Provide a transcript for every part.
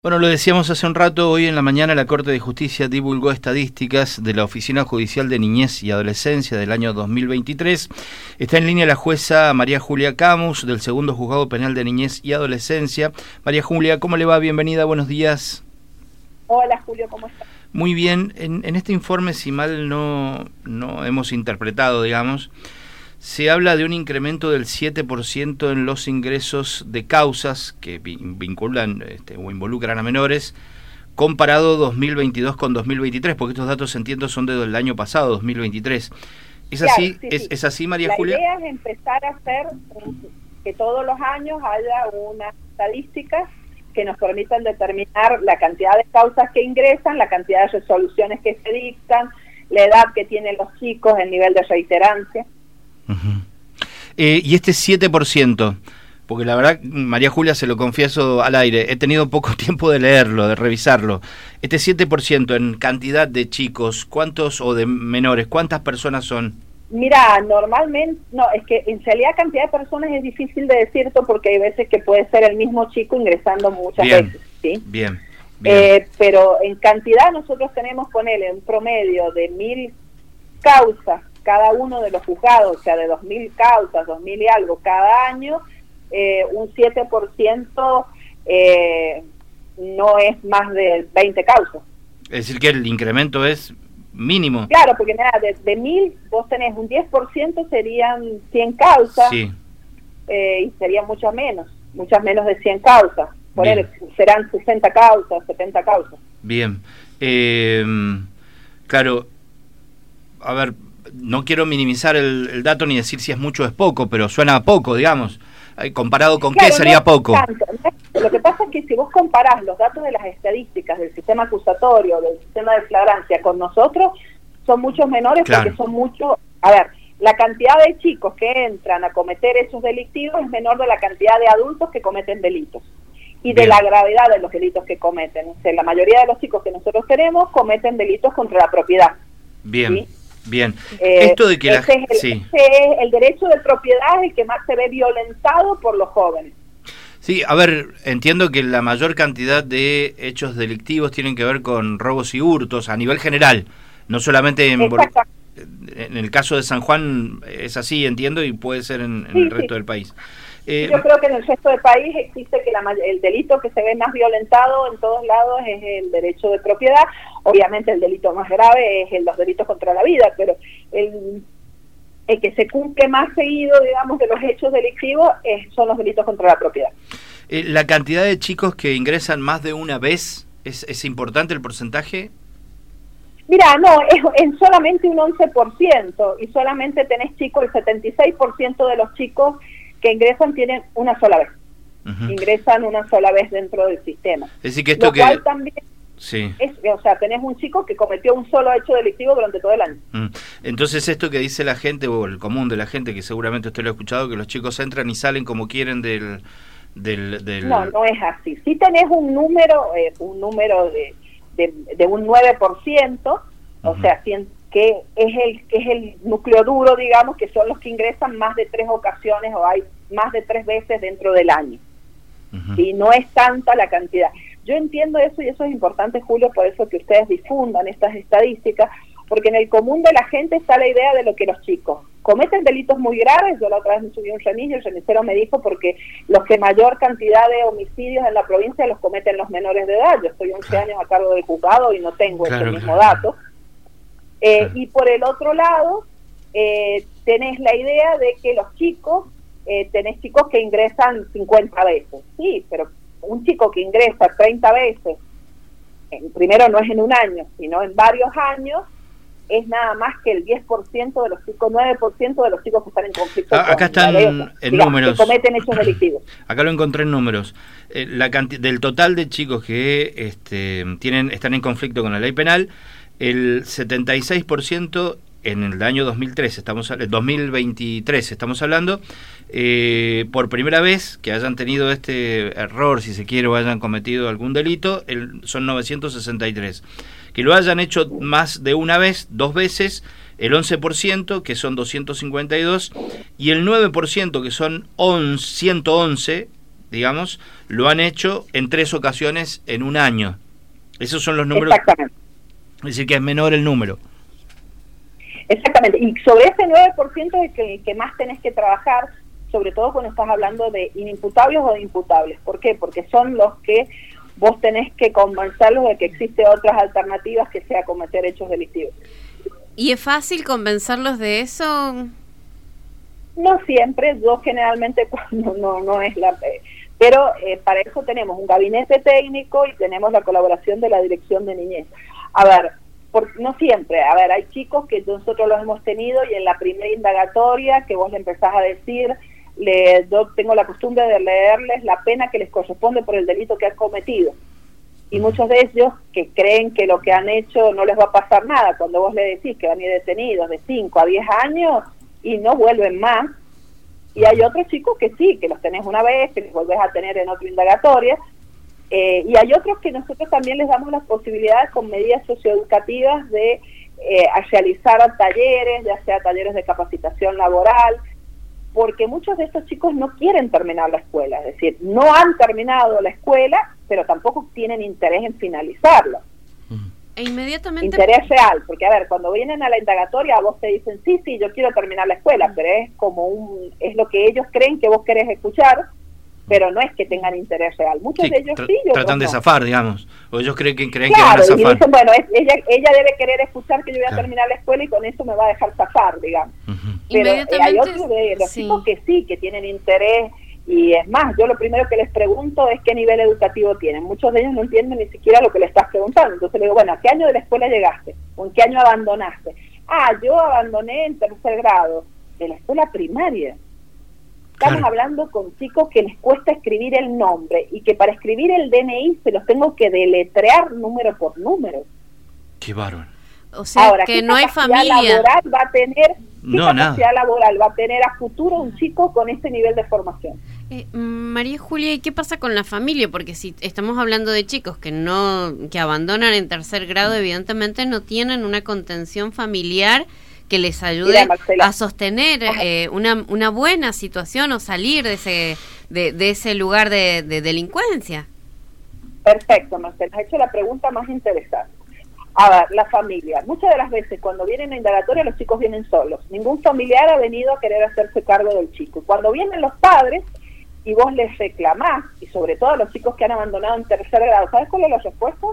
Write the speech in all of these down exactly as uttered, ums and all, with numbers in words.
Bueno, lo decíamos hace un rato, hoy en la mañana la Corte de Justicia divulgó estadísticas de la Oficina Judicial de Niñez y Adolescencia del año dos mil veintitrés. Está en línea la jueza María Julia Camus, del Segundo Juzgado Penal de Niñez y Adolescencia. María Julia, ¿cómo le va? Bienvenida, buenos días. Hola Julio, ¿cómo estás? Muy bien. En, en este informe, si mal no, no hemos interpretado, digamos, se habla de un incremento del siete por ciento en los ingresos de causas que vinculan este, o involucran a menores, comparado dos mil veintidós con dos mil veintitrés, porque estos datos, entiendo, son del año pasado, dos mil veintitrés. ¿Es claro, así, sí, ¿Es, sí. ¿Es así, María La Julia? La idea es empezar a hacer que todos los años haya unas estadísticas que nos permitan determinar la cantidad de causas que ingresan, la cantidad de resoluciones que se dictan, la edad que tienen los chicos, el nivel de reiterancia. Uh-huh. Eh, y este siete por ciento, porque la verdad, María Julia, se lo confieso al aire, he tenido poco tiempo de leerlo, de revisarlo. Este siete por ciento en cantidad de chicos, ¿cuántos, o de menores, cuántas personas son? Mira, normalmente, no, es que en realidad cantidad de personas es difícil de decirte porque hay veces que puede ser el mismo chico ingresando muchas bien, veces, ¿sí? Bien, bien. Eh, pero en cantidad nosotros tenemos, ponele, un promedio de mil causas cada uno de los juzgados, o sea, de dos mil causas, dos mil y algo cada año, eh, un siete por ciento eh, no es más de veinte causas. Es decir, que el incremento es mínimo. Claro, porque nada, de, de mil vos tenés un diez por ciento serían cien causas, sí. eh, y serían muchas menos, muchas menos de cien causas. Por él, serán sesenta causas, setenta causas. Bien. Eh, claro, a ver, no quiero minimizar el, el dato ni decir si es mucho o es poco, pero suena poco, digamos. ¿Comparado con claro, qué sería no poco? Tanto, ¿no? Lo que pasa es que si vos comparás los datos de las estadísticas del sistema acusatorio, del sistema de flagrancia con nosotros, son muchos menores, claro, porque son muchos... A ver, la cantidad de chicos que entran a cometer hechos delictivos es menor de la cantidad de adultos que cometen delitos. Y Bien. de la gravedad de los delitos que cometen. O sea, la mayoría de los chicos que nosotros tenemos cometen delitos contra la propiedad. Bien. ¿Sí? Bien, eh, esto de que la... ese es el, sí. ese es el derecho de propiedad es el que más se ve violentado por los jóvenes. Sí, a ver, entiendo que la mayor cantidad de hechos delictivos tienen que ver con robos y hurtos a nivel general, no solamente en, en el caso de San Juan es así, entiendo, y puede ser en, en sí, el resto sí. del país. Eh, Yo creo que en el resto del país existe que la, el delito que se ve más violentado en todos lados es el derecho de propiedad. Obviamente el delito más grave es el, los delitos contra la vida, pero el, el que se cumple más seguido, digamos, de los hechos delictivos es, son los delitos contra la propiedad. Eh, ¿La cantidad de chicos que ingresan más de una vez es, es importante el porcentaje? Mira, no, es, es solamente un once por ciento y solamente tenés chicos, el setenta y seis por ciento de los chicos que ingresan tienen una sola vez. Uh-huh. Ingresan una sola vez dentro del sistema. Es decir, que esto Lo que... cual también sí. es, o sea, tenés un chico que cometió un solo hecho delictivo durante todo el año. Uh-huh. Entonces esto que dice la gente, o el común de la gente, que seguramente usted lo ha escuchado, que los chicos entran y salen como quieren del... del, del... No, no es así. Si tenés un número, eh, un número de, de, de un nueve por ciento, uh-huh. o sea, cien, que es el que es el núcleo duro, digamos, que son los que ingresan más de tres ocasiones o hay más de tres veces dentro del año. Uh-huh. Y no es tanta la cantidad. Yo entiendo eso y eso es importante, Julio, por eso que ustedes difundan estas estadísticas, porque en el común de la gente está la idea de lo que los chicos cometen delitos muy graves. Yo la otra vez me subí un remis y el remisero me dijo porque los que mayor cantidad de homicidios en la provincia los cometen los menores de edad. Yo estoy once claro. años a cargo del juzgado y no tengo claro, ese mismo claro. dato. Eh, claro. Y por el otro lado, eh, tenés la idea de que los chicos, eh, tenés chicos que ingresan cincuenta veces. Sí, pero un chico que ingresa treinta veces, en, primero no es en un año, sino en varios años, es nada más que el diez por ciento de los chicos, nueve por ciento de los chicos que están en conflicto. Ah, acá están en digamos, números. Que cometen hechos delictivos. Acá lo encontré en números. Eh, la canti- del total de chicos que este, tienen están en conflicto con la ley penal, el setenta y seis por ciento en el año dos mil trece, estamos dos mil veintitrés estamos hablando, eh, por primera vez que hayan tenido este error, si se quiere, o hayan cometido algún delito, el, son novecientos sesenta y tres. Que lo hayan hecho más de una vez, dos veces, el once por ciento, que son doscientos cincuenta y dos, y el nueve por ciento, que son ciento once, digamos, lo han hecho en tres ocasiones en un año. Esos son los números. Exactamente. Es decir, que es menor el número. Exactamente. Y sobre ese nueve por ciento es el que más tenés que trabajar, sobre todo cuando estás hablando de inimputables o de imputables. ¿Por qué? Porque son los que vos tenés que convencerlos de que existen otras alternativas que sea cometer hechos delictivos. ¿Y es fácil convencerlos de eso? No siempre, yo generalmente cuando no no es la... Pero eh, para eso tenemos un gabinete técnico y tenemos la colaboración de la Dirección de Niñez. A ver, por, no siempre, a ver, hay chicos que nosotros los hemos tenido y en la primera indagatoria que vos le empezás a decir, le, yo tengo la costumbre de leerles la pena que les corresponde por el delito que han cometido. Y muchos de ellos que creen que lo que han hecho no les va a pasar nada, cuando vos le decís que van a ir detenidos de cinco a diez años y no vuelven más. Y hay otros chicos que sí, que los tenés una vez, que los volvés a tener en otra indagatoria. Eh, y hay otros que nosotros también les damos las posibilidades con medidas socioeducativas de eh, a realizar talleres, ya sea talleres de capacitación laboral, porque muchos de estos chicos no quieren terminar la escuela, es decir, no han terminado la escuela, pero tampoco tienen interés en finalizarla. E inmediatamente... Interés real, porque a ver, cuando vienen a la indagatoria vos te dicen, sí, sí, yo quiero terminar la escuela, pero es como un, es lo que ellos creen que vos querés escuchar, pero no es que tengan interés real. Muchos sí, de ellos tra- sí, otros tratan de no. zafar, digamos, o ellos creen que creen Claro, que van a y zafar. dicen, bueno, es, ella ella debe querer escuchar que yo voy a Claro. terminar la escuela y con eso me va a dejar zafar, digamos. Uh-huh. Pero eh, hay Inmediatamente, otros de los sí. chicos que sí, que tienen interés, y es más, yo lo primero que les pregunto es qué nivel educativo tienen. Muchos de ellos no entienden ni siquiera lo que le estás preguntando. Entonces le digo, bueno, ¿a qué año de la escuela llegaste? ¿O en qué año abandonaste? Ah, yo abandoné en tercer grado de la escuela primaria. Estamos Claro. hablando con chicos que les cuesta escribir el nombre y que para escribir el D N I se los tengo que deletrear número por número. Qué bárbaro. O sea, Ahora, que ¿qué no hay capacidad familia. laboral va a tener, qué No, capacidad nada. laboral va a tener a futuro un chico con ese nivel de formación? Eh, María Julia, ¿y qué pasa con la familia? Porque si estamos hablando de chicos que no que abandonan en tercer grado, evidentemente no tienen una contención familiar que les ayude Mira, Marcela. a sostener eh, una una buena situación o salir de ese de, de ese lugar de, de delincuencia. Perfecto, Marcela, has hecho la pregunta más interesante. A ver, la familia. Muchas de las veces cuando vienen a indagatoria los chicos vienen solos. Ningún familiar ha venido a querer hacerse cargo del chico. Cuando vienen los padres y vos les reclamás, y sobre todo a los chicos que han abandonado en tercer grado, ¿sabes cuál es la respuesta?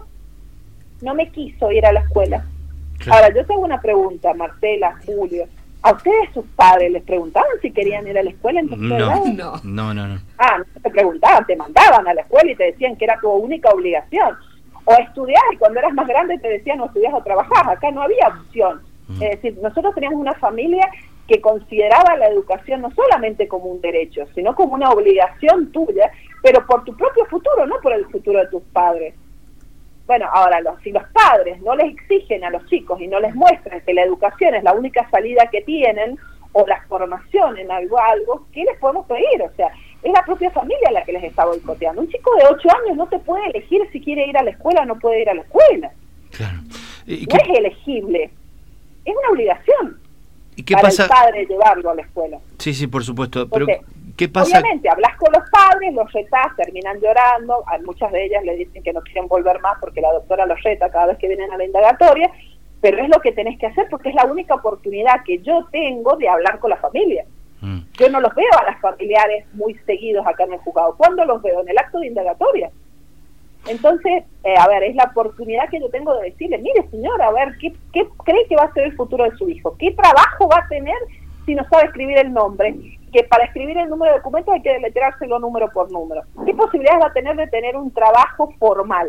No me quiso ir a la escuela. Claro. Ahora, yo te hago una pregunta, Marcela, Julio. ¿A ustedes sus padres les preguntaban si querían ir a la escuela en tercer No, grado? No. no, no, no. Ah, no te preguntaban, te mandaban a la escuela y te decían que era tu única obligación. O estudiar, y cuando eras más grande te decían o estudias o trabajás. Acá no había opción. Mm. Es decir, nosotros teníamos una familia que consideraba la educación no solamente como un derecho, sino como una obligación tuya, pero por tu propio futuro, no por el futuro de tus padres. Bueno, ahora, los, si los padres no les exigen a los chicos y no les muestran que la educación es la única salida que tienen, o la formación en algo, algo, ¿qué les podemos pedir? O sea, es la propia familia la que les está boicoteando. Un chico de ocho años no te puede elegir si quiere ir a la escuela o no puede ir a la escuela. Claro. ¿Y No qué, es elegible, es una obligación y qué para pasa? el padre llevarlo a la escuela. Sí, sí, por supuesto. Pero Porque, ¿qué pasa? obviamente, hablas con los padres, los retás, terminan llorando, a muchas de ellas le dicen que no quieren volver más porque la doctora los reta cada vez que vienen a la indagatoria, pero es lo que tenés que hacer porque es la única oportunidad que yo tengo de hablar con la familia. Mm. Yo no los veo a las familiares muy seguidos acá en el juzgado. ¿Cuándo los veo? En el acto de indagatoria. Entonces, eh, a ver, es la oportunidad que yo tengo de decirle, mire señora, a ver, ¿qué, ¿qué cree que va a ser el futuro de su hijo? ¿Qué trabajo va a tener si no sabe escribir el nombre? Que para escribir el número de documentos hay que deletreárselo número por número. ¿Qué posibilidades va a tener de tener un trabajo formal?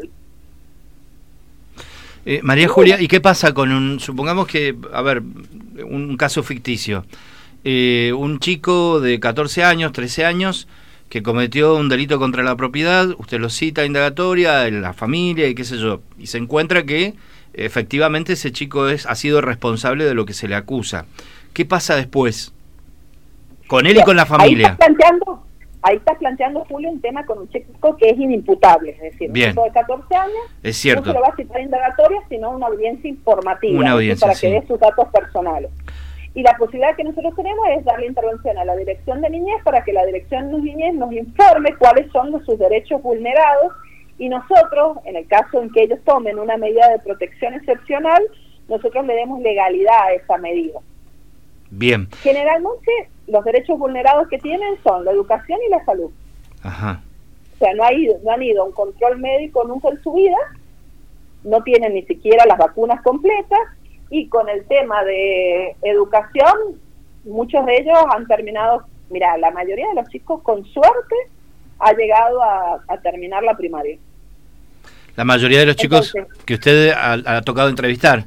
Eh, María Julia, ¿y qué pasa con un, supongamos que, a ver, un caso ficticio, eh, un chico de catorce años, trece años, que cometió un delito contra la propiedad, usted lo cita a indagatoria, en la familia y qué sé yo, y se encuentra que efectivamente ese chico es ha sido responsable de lo que se le acusa. ¿Qué pasa después? Con él y con la familia. Ahí estás planteando, ahí estás planteando, Julio, un tema con un chico que es inimputable, es decir, Bien. un chico de catorce años, Es cierto. no se lo va a citar a indagatoria, sino una audiencia informativa, Una audiencia, para que sí. dé sus datos personales. Y la posibilidad que nosotros tenemos es darle intervención a la Dirección de Niñez para que la Dirección de Niñez nos informe cuáles son los, sus derechos vulnerados, y nosotros, en el caso en que ellos tomen una medida de protección excepcional, nosotros le demos legalidad a esa medida. Bien. Generalmente los derechos vulnerados que tienen son la educación y la salud. Ajá. O sea, no, ha ido, no han ido a un control médico nunca en su vida, no tienen ni siquiera las vacunas completas, y con el tema de educación, muchos de ellos han terminado, mira, la mayoría de los chicos con suerte ha llegado a, a terminar la primaria. La mayoría de los chicos Entonces, que usted ha, ha tocado entrevistar.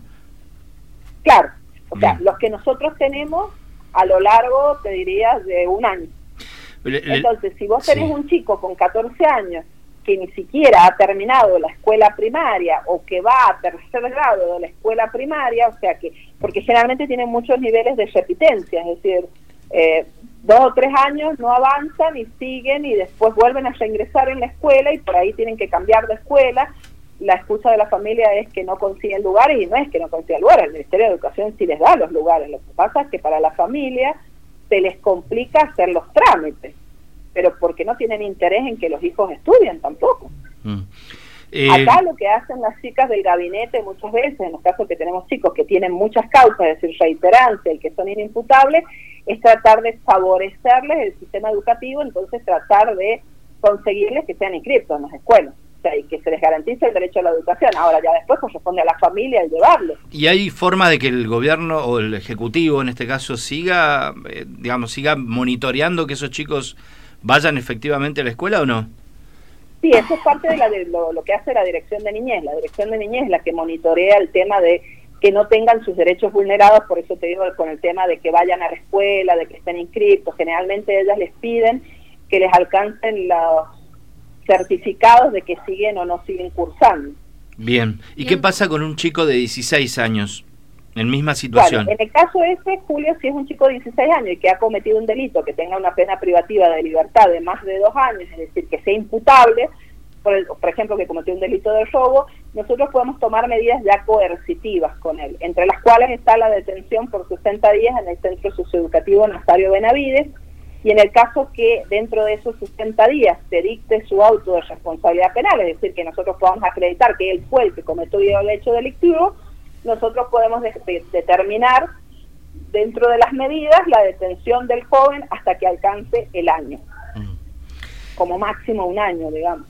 Claro, o sea, Bien. los que nosotros tenemos a lo largo, te diría, de un año. Le, le, Entonces, si vos tenés sí. un chico con catorce años que ni siquiera ha terminado la escuela primaria o que va a tercer grado de la escuela primaria, o sea que, porque generalmente tienen muchos niveles de repitencia, es decir, eh, dos o tres años no avanzan y siguen y después vuelven a reingresar en la escuela y por ahí tienen que cambiar de escuela. La excusa de la familia es que no consiguen lugares, y no es que no consigan lugares, el Ministerio de Educación sí les da los lugares, lo que pasa es que para la familia se les complica hacer los trámites, pero porque no tienen interés en que los hijos estudien tampoco. Mm. Eh... Acá lo que hacen las chicas del gabinete muchas veces, en los casos que tenemos chicos que tienen muchas causas, es decir, reiterancia y que son inimputables, es tratar de favorecerles el sistema educativo, entonces tratar de conseguirles que sean inscriptos en las escuelas, o sea, y que se les garantice el derecho a la educación. Ahora ya después corresponde a la familia el llevarlos. ¿Y hay forma de que el gobierno o el ejecutivo en este caso siga, eh, digamos, siga monitoreando que esos chicos vayan efectivamente a la escuela o no? Sí, eso es parte de, la, de lo, lo que hace la Dirección de Niñez. La Dirección de Niñez es la que monitorea el tema de que no tengan sus derechos vulnerados, por eso te digo con el tema de que vayan a la escuela, de que estén inscriptos. Generalmente ellas les piden que les alcancen los certificados de que siguen o no siguen cursando. Bien. ¿Y Bien. qué pasa con un chico de dieciséis años en misma situación? Bueno, en el caso ese, Julio, si es un chico de dieciséis años y que ha cometido un delito que tenga una pena privativa de libertad de más de dos años, es decir, que sea imputable, por, el, por ejemplo, que cometió un delito de robo, nosotros podemos tomar medidas ya coercitivas con él, entre las cuales está la detención por sesenta días en el Centro Socioeducativo Nazario Benavides, y en el caso que dentro de esos sesenta días se dicte su auto de responsabilidad penal, es decir, que nosotros podamos acreditar que él fue el que cometió el hecho delictivo, nosotros podemos de, de, determinar dentro de las medidas la detención del joven hasta que alcance el año, mm. como máximo un año, digamos.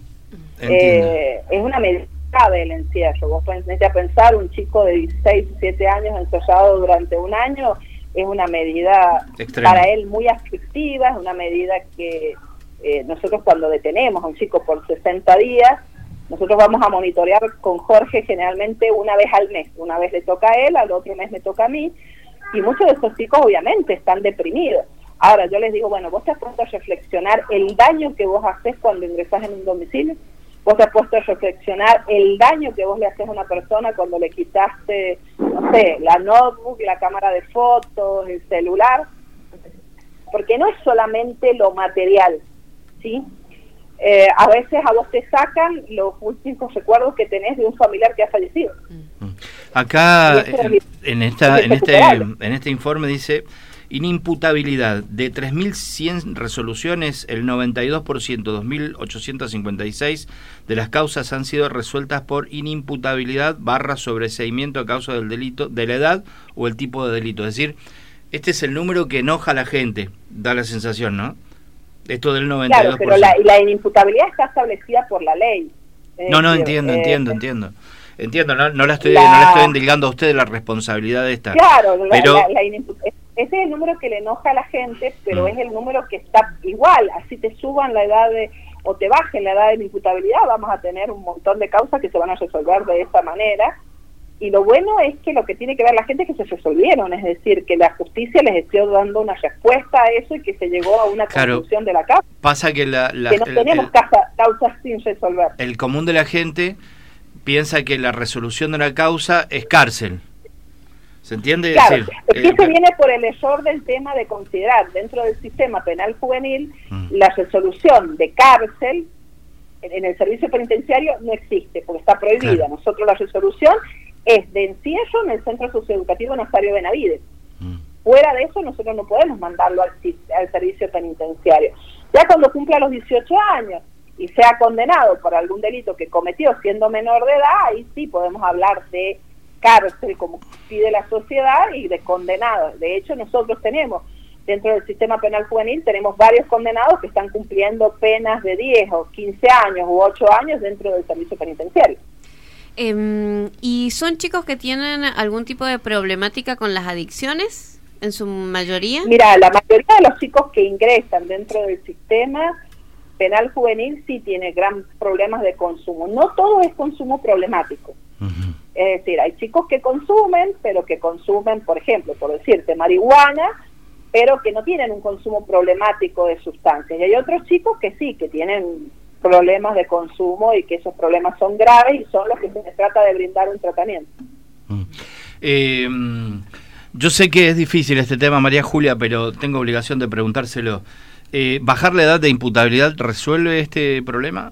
Eh, es una medida grave el encierro. Vos tenés que pensar, un chico de dieciséis, diecisiete años encerrado durante un año es una medida Extremo. Para él muy aflictiva, es una medida que eh, nosotros cuando detenemos a un chico por sesenta días, nosotros vamos a monitorear con Jorge generalmente una vez al mes. Una vez le toca a él, al otro mes me toca a mí, y muchos de esos chicos obviamente están deprimidos. Ahora yo les digo, bueno, ¿vos te has puesto a reflexionar el daño que vos haces cuando ingresás en un domicilio? ¿Vos te has puesto a reflexionar el daño que vos le haces a una persona cuando le quitaste, no sé, la notebook, la cámara de fotos, el celular? Porque no es solamente lo material, ¿sí? Eh, a veces a vos te sacan los últimos recuerdos que tenés de un familiar que ha fallecido. Acá en, en esta en este en este informe dice inimputabilidad de tres mil cien resoluciones, el noventa y dos por ciento, dos mil ochocientos cincuenta y seis de las causas han sido resueltas por inimputabilidad barra sobreseimiento a causa del delito, de la edad o el tipo de delito. Es decir, este es el número que enoja a la gente, da la sensación, ¿no? Esto del noventa y dos por ciento. Claro, pero la, la inimputabilidad está establecida por la ley. Es no, no, decir, entiendo, eh, entiendo, entiendo. Entiendo, no, no la estoy la... no la estoy endilgando a usted la responsabilidad de esta. Claro, pero... la, la, la ese es el número que le enoja a la gente, pero mm. es el número que está igual. Así te suban la edad de, o te bajen la edad de la imputabilidad, vamos a tener un montón de causas que se van a resolver de esa manera. Y lo bueno es que lo que tiene que ver la gente es que se resolvieron, es decir, que la justicia les esté dando una respuesta a eso y que se llegó a una claro, conclusión de la causa. Pasa que, la, la, que no el, tenemos el, causa, causas sin resolver. El común de la gente piensa que la resolución de una causa es cárcel. ¿Se entiende? Claro, decir, es que eh, se viene por el error del tema de considerar dentro del sistema penal juvenil mm. la resolución de cárcel en, en el servicio penitenciario no existe, porque está prohibida. Claro. Nosotros la resolución es de encierro en el Centro Socioeducativo Nazario Benavides. Mm. fuera de eso nosotros no podemos mandarlo al, al servicio penitenciario. Ya cuando cumpla los dieciocho años y sea condenado por algún delito que cometió siendo menor de edad, ahí sí podemos hablar de cárcel como pide la sociedad y de condenados. De hecho, nosotros tenemos dentro del sistema penal juvenil, tenemos varios condenados que están cumpliendo penas de diez o quince años u ocho años dentro del servicio penitenciario. Eh, ¿Y son chicos que tienen algún tipo de problemática con las adicciones, en su mayoría? Mira, la mayoría de los chicos que ingresan dentro del sistema penal juvenil sí tiene gran problemas de consumo. No todo es consumo problemático. Uh-huh. Es decir, hay chicos que consumen, pero que consumen, por ejemplo, por decirte, marihuana, pero que no tienen un consumo problemático de sustancias. Y hay otros chicos que sí, que tienen problemas de consumo y que esos problemas son graves y son los que se les trata de brindar un tratamiento. Mm. Eh, yo sé que es difícil este tema, María Julia, pero tengo obligación de preguntárselo. Eh, ¿Bajar la edad de imputabilidad resuelve este problema?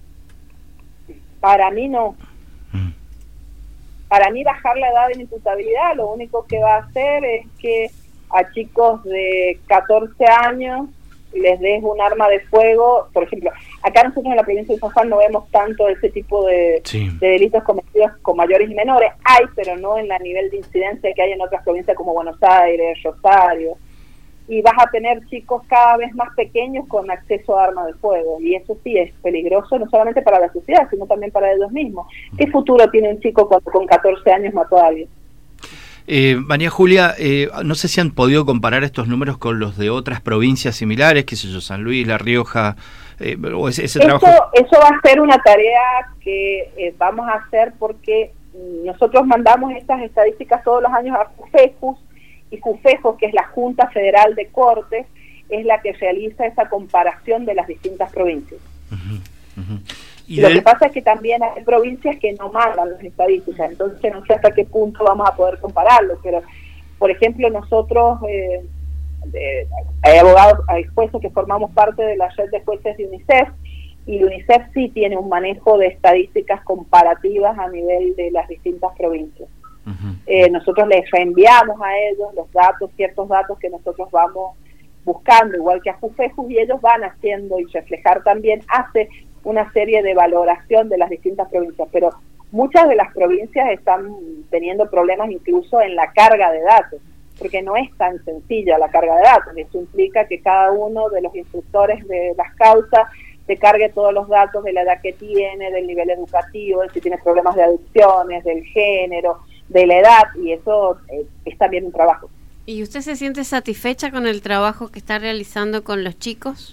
Para mí no. Mm. Para mí bajar la edad de imputabilidad lo único que va a hacer es que a chicos de catorce años les des un arma de fuego. Por ejemplo, acá nosotros en la provincia de San Juan no vemos tanto ese tipo de, sí. de delitos cometidos con mayores y menores. Hay, pero no en la nivel de incidencia que hay en otras provincias como Buenos Aires, Rosario. Y vas a tener chicos cada vez más pequeños con acceso a armas de fuego. Y eso sí es peligroso, no solamente para la sociedad, sino también para ellos mismos. ¿Qué futuro tiene un chico cuando con catorce años mató a alguien? Eh, María Julia, eh, no sé si han podido comparar estos números con los de otras provincias similares, qué sé yo, San Luis, La Rioja, eh, o ese, ese eso, trabajo. Eso va a ser una tarea que eh, vamos a hacer porque nosotros mandamos estas estadísticas todos los años a JUFEJUS, y JUFEJUS, que es la Junta Federal de Cortes, es la que realiza esa comparación de las distintas provincias. Uh-huh, uh-huh. ¿Y Lo del... que pasa es que también hay provincias que no mandan las estadísticas, entonces no sé hasta qué punto vamos a poder compararlo, pero por ejemplo nosotros, eh, de, hay abogados, hay jueces que formamos parte de la red de jueces de UNICEF, y UNICEF sí tiene un manejo de estadísticas comparativas a nivel de las distintas provincias. Uh-huh. Eh, nosotros les reenviamos a ellos los datos, ciertos datos que nosotros vamos buscando, igual que a JUFEJUS, y ellos van haciendo, y Reflejar también hace una serie de valoración de las distintas provincias, pero muchas de las provincias están teniendo problemas incluso en la carga de datos, porque no es tan sencilla la carga de datos. Eso implica que cada uno de los instructores de las causas te cargue todos los datos de la edad que tiene, del nivel educativo, de si tiene problemas de adicciones, del género, de la edad, y eso eh, es también un trabajo. ¿Y usted se siente satisfecha con el trabajo que está realizando con los chicos?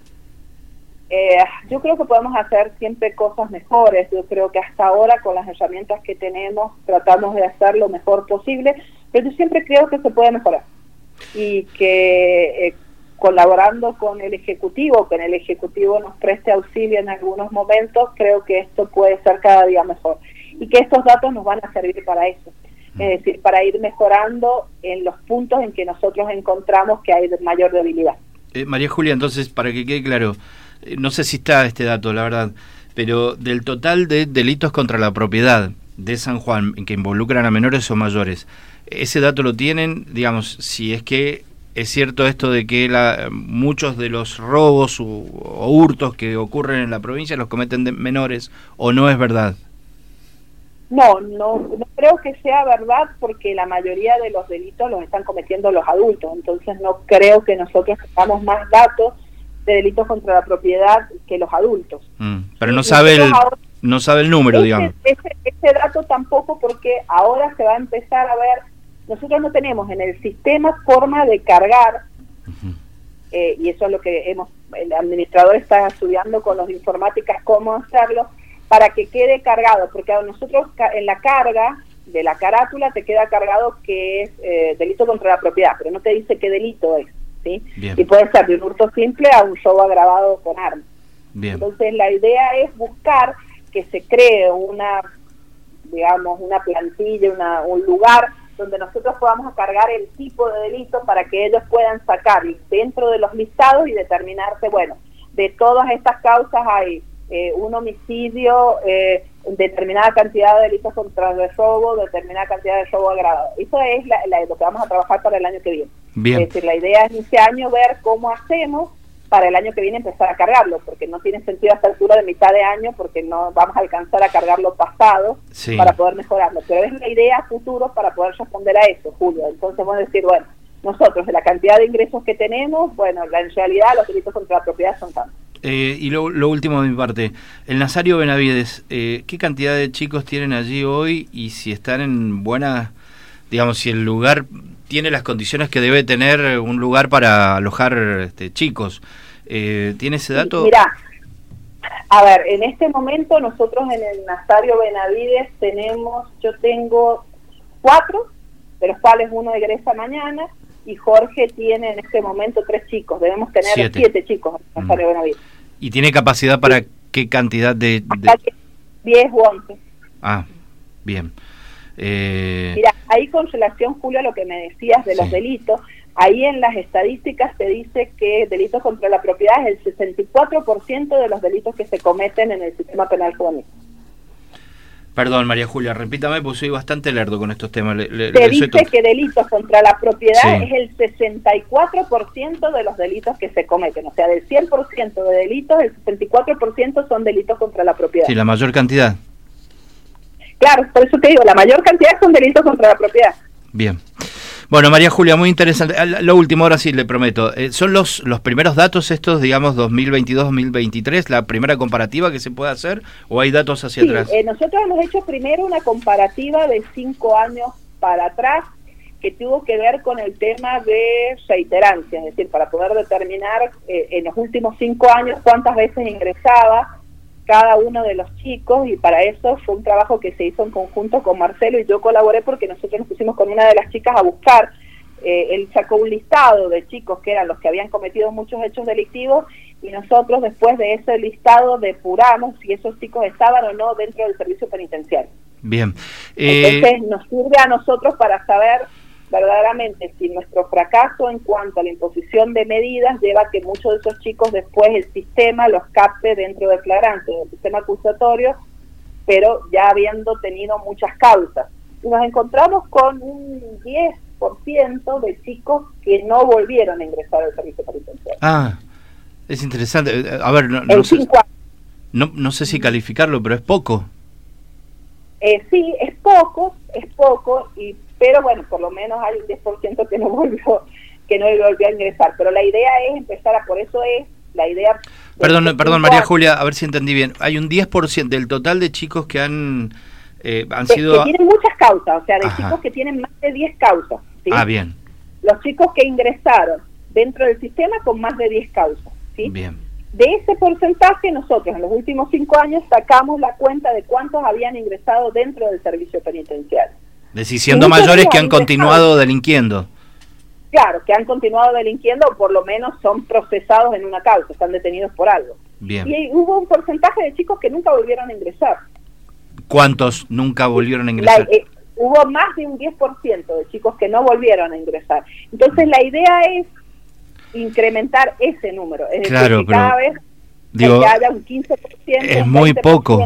Eh, yo creo que podemos hacer siempre cosas mejores. Yo creo que hasta ahora, con las herramientas que tenemos, tratamos de hacer lo mejor posible, pero yo siempre creo que se puede mejorar y que eh, colaborando con el Ejecutivo, que en el Ejecutivo nos preste auxilio en algunos momentos, creo que esto puede ser cada día mejor y que estos datos nos van a servir para eso, es decir, para ir mejorando en los puntos en que nosotros encontramos que hay mayor debilidad. Eh, María Julia, entonces, para que quede claro, no sé si está este dato, la verdad, pero del total de delitos contra la propiedad de San Juan, que involucran a menores o mayores, ¿ese dato lo tienen? Digamos, si es que es cierto esto de que la, muchos de los robos o, o hurtos que ocurren en la provincia los cometen de menores, ¿o no es verdad? No, no, no creo que sea verdad, porque la mayoría de los delitos los están cometiendo los adultos, entonces no creo que nosotros tengamos más datos de delitos contra la propiedad que los adultos. Mm, pero no sabe el ahora, no sabe el número, ese, digamos. Ese, ese dato tampoco, porque ahora se va a empezar a ver, nosotros no tenemos en el sistema forma de cargar, uh-huh. eh, y eso es lo que hemos, el administrador está estudiando con los informáticas cómo hacerlo, para que quede cargado, porque a nosotros en la carga de la carátula te queda cargado que es eh, delito contra la propiedad, pero no te dice qué delito es. ¿Sí? Y puede ser de un hurto simple a un robo agravado con armas. Bien. Entonces la idea es buscar que se cree una, digamos, una plantilla, una, un lugar donde nosotros podamos cargar el tipo de delito para que ellos puedan sacar dentro de los listados y determinarse, bueno, de todas estas causas hay eh, un homicidio, eh, determinada cantidad de delitos contra el robo, determinada cantidad de robo agravado. Eso es la, la, lo que vamos a trabajar para el año que viene. Bien. Es decir, la idea es este año ver cómo hacemos para el año que viene empezar a cargarlo, porque no tiene sentido a esta altura de mitad de año, porque no vamos a alcanzar a cargar lo pasado sí. para poder mejorarlo. Pero es la idea a futuro para poder responder a eso, Julio. Entonces vamos a decir, bueno, nosotros de la cantidad de ingresos que tenemos, bueno, la, en realidad los delitos contra la propiedad son tantos. Eh, y lo, lo último de mi parte, el Nazario Benavides, eh, ¿qué cantidad de chicos tienen allí hoy y si están en buena, digamos, si el lugar tiene las condiciones que debe tener un lugar para alojar este, chicos? Eh, ¿Tiene ese dato? Sí, mirá, a ver, en este momento nosotros en el Nazario Benavides tenemos, yo tengo cuatro, de los cuales uno egresa mañana, y Jorge tiene en este momento tres chicos, debemos tener siete, siete chicos en el Nazario mm. Benavides. ¿Y tiene capacidad para qué cantidad de...? de... diez u once. Ah, bien. Eh... Mira, ahí con relación, Julio, a lo que me decías de sí. los delitos, ahí en las estadísticas te dice que delitos contra la propiedad es el sesenta y cuatro por ciento de los delitos que se cometen en el sistema penal juvenil. Perdón, María Julia, repítame, porque soy bastante lerdo con estos temas. Le, le, te le dice todo. que delitos contra la propiedad sí. es el sesenta y cuatro por ciento de los delitos que se cometen. O sea, del cien por ciento de delitos, el sesenta y cuatro por ciento son delitos contra la propiedad. Sí, la mayor cantidad. Claro, por eso te digo, la mayor cantidad son delitos contra la propiedad. Bien. Bueno, María Julia, muy interesante. Lo último, ahora sí le prometo. Eh, ¿Son los los primeros datos estos, digamos, dos mil veintidós dos mil veintitrés, la primera comparativa que se puede hacer, o hay datos hacia sí, atrás? Eh, nosotros hemos hecho primero una comparativa de cinco años para atrás, que tuvo que ver con el tema de reiterancia, es decir, para poder determinar eh, en los últimos cinco años cuántas veces ingresaba cada uno de los chicos, y para eso fue un trabajo que se hizo en conjunto con Marcelo, y yo colaboré porque nosotros nos pusimos con una de las chicas a buscar. Eh, él sacó un listado de chicos que eran los que habían cometido muchos hechos delictivos, y nosotros después de ese listado depuramos si esos chicos estaban o no dentro del servicio penitenciario. Bien. Eh... Entonces nos sirve a nosotros para saber verdaderamente si nuestro fracaso en cuanto a la imposición de medidas lleva a que muchos de esos chicos después el sistema los capte dentro del flagrante, del sistema acusatorio, pero ya habiendo tenido muchas causas. Y nos encontramos con un diez por ciento de chicos que no volvieron a ingresar al servicio penitenciario. Ah, es interesante. A ver, no, no, sé, no, no sé si calificarlo, pero es poco. Eh, sí, es poco, es poco, y pero bueno, por lo menos hay un diez por ciento que no volvió que no volvió a ingresar, pero la idea es empezar a, por eso es la idea... Perdón, perdón María Julia, a ver si entendí bien, hay un diez por ciento del total de chicos que han, eh, han que, sido... Que tienen muchas causas, o sea, de Ajá. chicos que tienen más de diez causas, ¿sí? Ah, bien. Los chicos que ingresaron dentro del sistema con más de diez causas, ¿sí? Bien. De ese porcentaje nosotros en los últimos cinco años sacamos la cuenta de cuántos habían ingresado dentro del servicio penitenciario. Es decir, siendo mayores que han continuado delinquiendo. Claro, que han continuado delinquiendo, o por lo menos son procesados en una causa, están detenidos por algo. Bien. Y hubo un porcentaje de chicos que nunca volvieron a ingresar. ¿Cuántos nunca volvieron a ingresar? La, eh, hubo más de un diez por ciento de chicos que no volvieron a ingresar. Entonces la idea es incrementar ese número, es claro, decir, que cada vez digo, que haya un quince por ciento, es muy poco.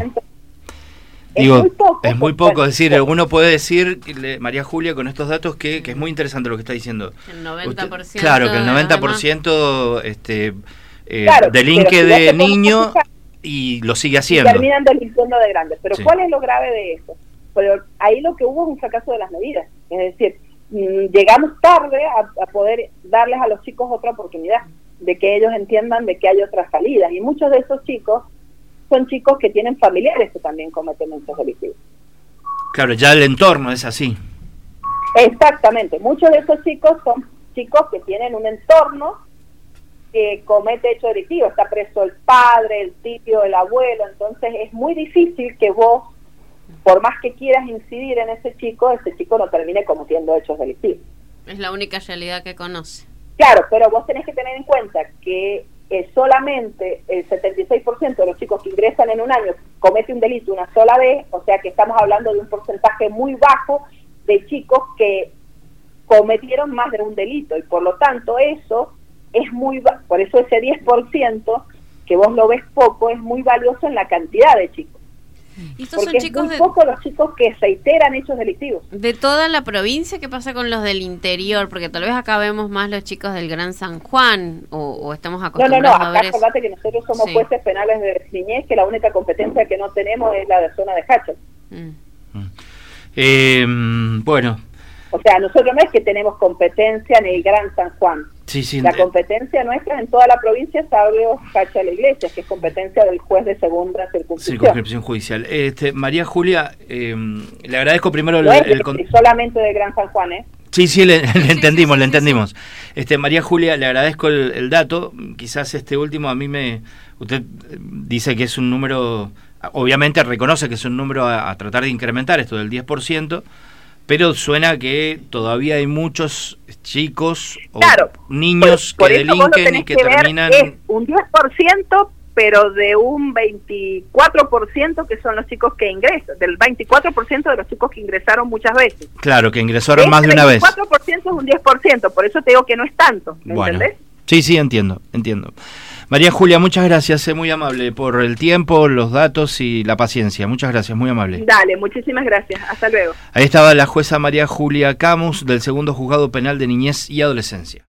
Es Digo, muy poco. es muy poco, bueno, es decir, bueno. Uno puede decir, María Julia, con estos datos, que, que es muy interesante lo que está diciendo. El noventa por ciento. Usted, claro, que el noventa por ciento este, eh, claro, delinque si de niño fijar, y lo sigue haciendo. Y terminan delinquiendo de grandes. Pero sí. ¿Cuál es lo grave de eso? Pero ahí lo que hubo es un fracaso de las medidas. Es decir, mmm, llegamos tarde a, a poder darles a los chicos otra oportunidad, de que ellos entiendan de que hay otras salidas. Y muchos de esos chicos son chicos que tienen familiares que también cometen hechos delictivos. Claro, ya el entorno es así. Exactamente, muchos de esos chicos son chicos que tienen un entorno que comete hechos delictivos, está preso el padre, el tío, el abuelo, entonces es muy difícil que vos, por más que quieras incidir en ese chico, ese chico no termine cometiendo hechos delictivos. Es la única realidad que conoce. Claro, pero vos tenés que tener en cuenta que eh, solamente el setenta y seis por ciento de los chicos que ingresan en un año comete un delito una sola vez, o sea que estamos hablando de un porcentaje muy bajo de chicos que cometieron más de un delito, y por lo tanto eso es muy, por eso ese diez por ciento que vos lo ves poco es muy valioso en la cantidad de chicos. ¿Y estos porque son chicos es muy de, poco los chicos que reiteran hechos delictivos. de toda la provincia? ¿Qué pasa con los del interior? Porque tal vez acá vemos más los chicos del Gran San Juan, o, o estamos No, no, acostumbrados no, a acá ver eso. acordate que nosotros somos Sí. jueces penales de niñez, que la única competencia que no tenemos es la de zona de Hacho. Mm. Eh, bueno, O sea, nosotros no es que tenemos competencia en el Gran San Juan. sí, sí. La eh, competencia nuestra en toda la provincia es Salvo Hacho de la Iglesia, que es competencia del juez de segunda circunscripción. Circunscripción judicial. Este, María Julia, eh, le agradezco primero el, No es el de- con- solamente del Gran San Juan, ¿eh? Sí, sí, le, le entendimos, sí, le sí, entendimos. Este, María Julia, le agradezco el, el dato. Quizás este último a mí me... Usted eh, dice que es un número... Obviamente reconoce que es un número a, a tratar de incrementar, esto del diez por ciento, pero suena que todavía hay muchos chicos o Claro, niños por, por que eso vos lo delinquen tenés y que, que ver, terminan... es un diez por ciento, pero de un veinticuatro por ciento que son los chicos que ingresan, del veinticuatro por ciento de los chicos que ingresaron muchas veces. Claro, que ingresaron más de una vez. El veinticuatro por ciento es un diez por ciento, por eso te digo que no es tanto, ¿me Bueno, entendés? sí, sí, entiendo, entiendo. María Julia, muchas gracias, es muy amable por el tiempo, los datos y la paciencia. Muchas gracias, muy amable. Dale, muchísimas gracias, hasta luego. Ahí estaba la jueza María Julia Camus del Segundo Juzgado Penal de Niñez y Adolescencia.